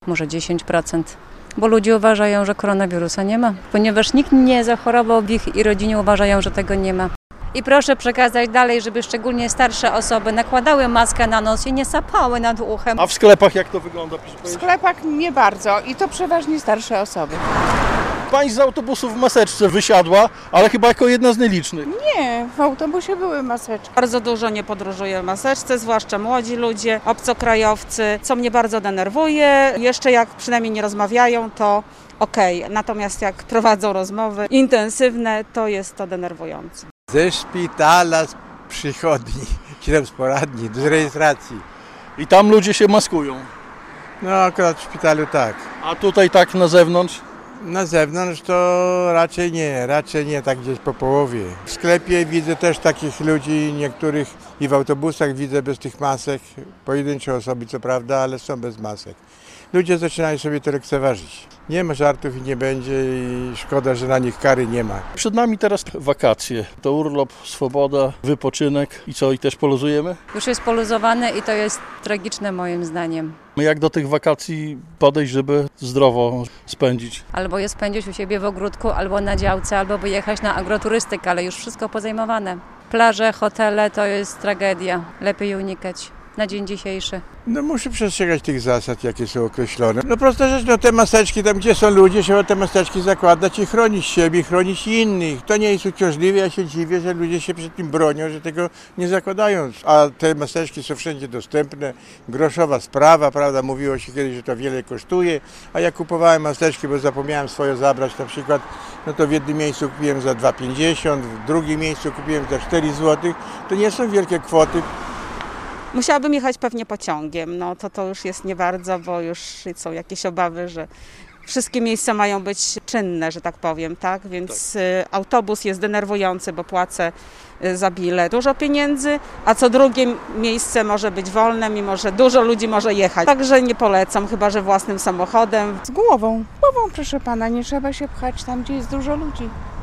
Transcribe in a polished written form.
może 10%. Bo ludzie uważają, że koronawirusa nie ma, ponieważ nikt nie zachorował w ich rodzinie, uważają, że tego nie ma. I proszę przekazać dalej, żeby szczególnie starsze osoby nakładały maskę na nos i nie sapały nad uchem. A w sklepach jak to wygląda? W sklepach nie bardzo i to przeważnie starsze osoby. Pani z autobusu w maseczce wysiadła, ale chyba jako jedna z nielicznych. Nie, w autobusie były maseczki. Bardzo dużo nie podróżuję w maseczce, zwłaszcza młodzi ludzie, obcokrajowcy, co mnie bardzo denerwuje. Jeszcze jak przynajmniej nie rozmawiają, to okej. Natomiast jak prowadzą rozmowy intensywne, to jest to denerwujące. Ze szpitala, z przychodni, czy tam z poradni, z rejestracji. I tam ludzie się maskują. No akurat w szpitalu tak. A tutaj tak na zewnątrz? Na zewnątrz to raczej nie, tak gdzieś po połowie. W sklepie widzę też takich ludzi, niektórych i w autobusach widzę bez tych masek. Pojedyncze osoby co prawda, ale są bez masek. Ludzie zaczynają sobie to lekceważyć. Nie ma żartów i nie będzie i szkoda, że na nich kary nie ma. Przed nami teraz wakacje. To urlop, swoboda, wypoczynek i co? I też poluzujemy? Już jest poluzowane i to jest tragiczne moim zdaniem. Jak do tych wakacji podejść, żeby zdrowo spędzić? Albo je spędzić u siebie w ogródku, albo na działce, albo wyjechać na agroturystykę, ale już wszystko pozajmowane. Plaże, hotele to jest tragedia. Lepiej unikać na dzień dzisiejszy. No muszę przestrzegać tych zasad, jakie są określone. No prosta rzecz, no te maseczki, tam gdzie są ludzie, trzeba te maseczki zakładać i chronić siebie, chronić innych. To nie jest uciążliwe, ja się dziwię, że ludzie się przed tym bronią, że tego nie zakładają. A te maseczki są wszędzie dostępne, groszowa sprawa, prawda, mówiło się kiedyś, że to wiele kosztuje, a ja kupowałem maseczki, bo zapomniałem swoje zabrać na przykład, no to w jednym miejscu kupiłem za 2,50, w drugim miejscu kupiłem za 4 zł. To nie są wielkie kwoty. Musiałabym jechać pewnie pociągiem, no to już jest nie bardzo, bo już są jakieś obawy, że wszystkie miejsca mają być czynne, że tak powiem, tak? Więc autobus jest denerwujący, bo płacę za bilet dużo pieniędzy, a co drugie miejsce może być wolne, mimo że dużo ludzi może jechać. Także nie polecam, chyba że własnym samochodem. Z głową, proszę pana, nie trzeba się pchać tam, gdzie jest dużo ludzi.